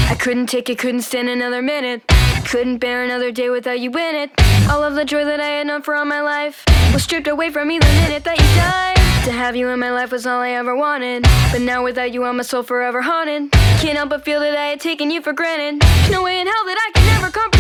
I couldn't take it, couldn't stand another minute. Couldn't bear another day without you in it. All of the joy that I had known for all my life was stripped away from me the minute that you died. To have you in my life was all I ever wanted, but now without you, I'm a soul forever haunted. Can't help but feel that I had taken you for granted. There's no way in hell that I could never comprehend.